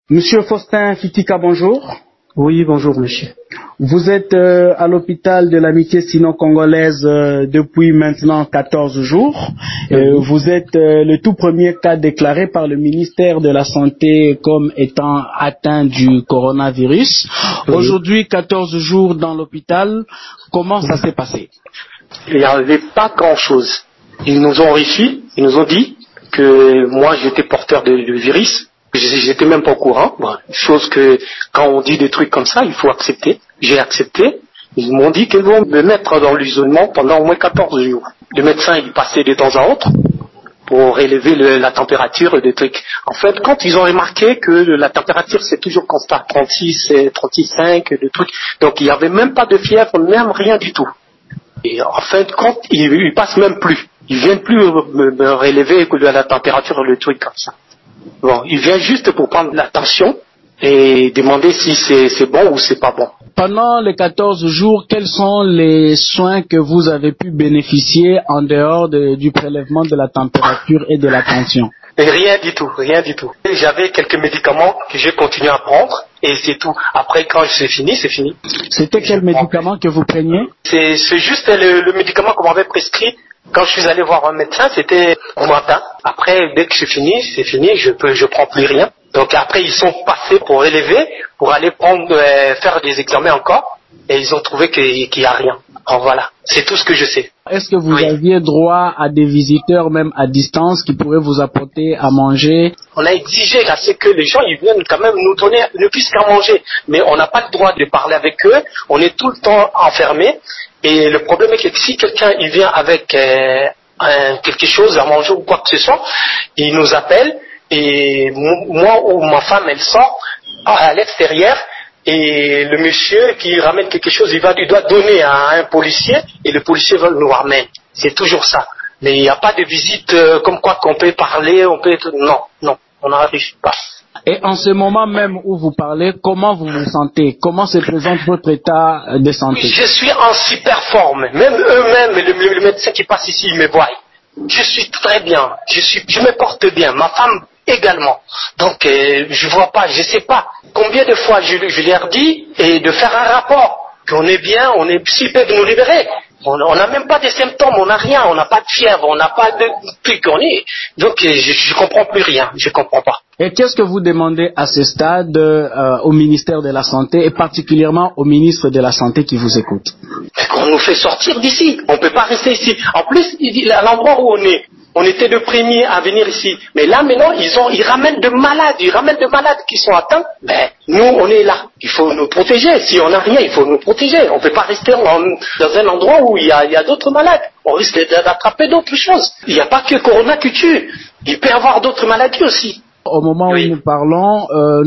Monsieur Faustin Fitika, bonjour. Oui, bonjour monsieur. Vous êtes à l'hôpital de l'amitié sino-congolaise depuis maintenant 14 jours. Vous êtes le tout premier cas déclaré par le ministère de la Santé comme étant atteint du coronavirus. Aujourd'hui, 14 jours dans l'hôpital, comment ça s'est passé? Il n'y avait pas grand-chose. Ils nous ont reçus, ils nous ont dit que moi j'étais porteur de virus. J'étais même pas au courant. Bon, chose que quand on dit des trucs comme ça, il faut accepter. J'ai accepté. Ils m'ont dit qu'ils vont me mettre dans l'isolement pendant au moins 14 jours. Le médecin, il passait de temps à autre pour élever la température et des trucs. En fait, quand ils ont remarqué que la température c'est toujours constant, 36, 36,5, des trucs. Donc il n'y avait même pas de fièvre, même rien du tout. Et en fait, quand ils passent même plus. Ils viennent plus me rélever que la température, le truc comme ça. Bon, il vient juste pour prendre la tension et demander si c'est bon ou c'est pas bon. Pendant les 14 jours, quels sont les soins que vous avez pu bénéficier en dehors du prélèvement de la température et de la tension? Rien du tout, rien du tout. J'avais quelques médicaments que j'ai continué à prendre et c'est tout. Après, quand c'est fini, c'est fini. C'était quel médicament que vous preniez? C'est juste le médicament qu'on m'avait prescrit. Quand je suis allé voir un médecin, c'était au matin. Après, dès que c'est fini, je prends plus rien. Donc après, ils sont passés pour élever, pour aller faire des examens encore, et ils ont trouvé qu'il n'y a rien. Alors voilà, c'est tout ce que je sais. Est-ce que vous aviez droit à des visiteurs, même à distance, qui pourraient vous apporter à manger? On a exigé à ce que les gens ils viennent quand même nous donner ne plus qu'à manger, mais on n'a pas le droit de parler avec eux. On est tout le temps enfermés. Et le problème est que si quelqu'un il vient avec quelque chose à manger ou quoi que ce soit, il nous appelle et moi ou ma femme elle sort à l'extérieur et le monsieur qui ramène quelque chose il doit donner à un policier et le policier va nous ramener. C'est toujours ça. Mais il n'y a pas de visite comme quoi qu'on peut parler, non, on n'arrive pas. Et en ce moment même où vous parlez, comment vous vous sentez? Comment se présente votre état de santé? Je suis en super forme. Même eux-mêmes, le médecin qui passe ici, il me voit. Je suis très bien. Je me porte bien. Ma femme également. Donc, je vois pas, je sais pas. Combien de fois je leur dis et de faire un rapport qu'on est bien, s'ils peuvent nous libérer. On n'a même pas de symptômes, on n'a rien, on n'a pas de fièvre, on n'a pas de truc, donc je comprends plus rien, je comprends pas. Et qu'est-ce que vous demandez à ce stade au ministère de la Santé et particulièrement au ministre de la Santé qui vous écoute? Qu'on nous fait sortir d'ici, on peut pas rester ici. En plus, à l'endroit où on était le premier à venir ici. Mais là, maintenant, ils ramènent de malades qui sont atteints. Mais nous, on est là. Il faut nous protéger. Si on n'a rien, il faut nous protéger. On ne peut pas rester dans un endroit où il y a d'autres malades. On risque d'attraper d'autres choses. Il n'y a pas que le corona qui tue. Il peut y avoir d'autres maladies aussi. Au moment où nous parlons,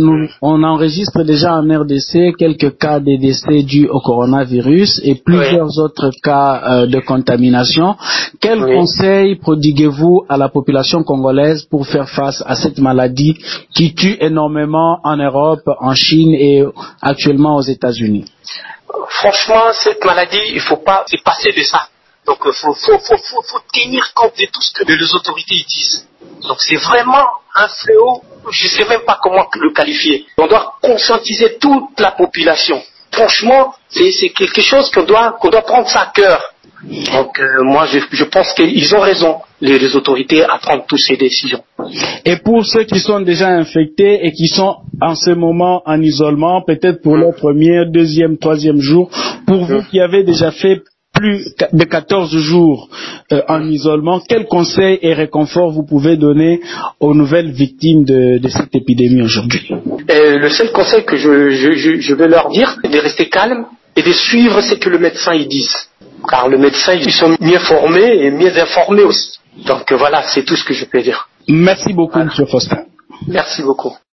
on enregistre déjà en RDC quelques cas de décès dus au coronavirus et plusieurs autres cas de contamination. Quel conseil prodiguez-vous à la population congolaise pour faire face à cette maladie qui tue énormément en Europe, en Chine et actuellement aux États-Unis? Franchement, cette maladie, il ne faut pas se passer de ça. Donc, il faut tenir compte de tout ce que les autorités disent. Donc, c'est vraiment un fléau, je ne sais même pas comment le qualifier. On doit conscientiser toute la population. Franchement, c'est quelque chose qu'on doit prendre ça à cœur. Donc, moi, je pense qu'ils ont raison, les autorités, à prendre toutes ces décisions. Et pour ceux qui sont déjà infectés et qui sont en ce moment en isolement, peut-être pour leur premier, deuxième, troisième jour, pour vous qui avez déjà fait plus de 14 jours en isolement, quels conseils et réconfort vous pouvez donner aux nouvelles victimes de cette épidémie aujourd'hui? Le seul conseil que je vais leur dire, c'est de rester calme et de suivre ce que le médecin ils disent. Car le médecin, ils sont mieux formés et mieux informés aussi. Donc voilà, c'est tout ce que je peux dire. Merci beaucoup, M. Faustin. Merci beaucoup.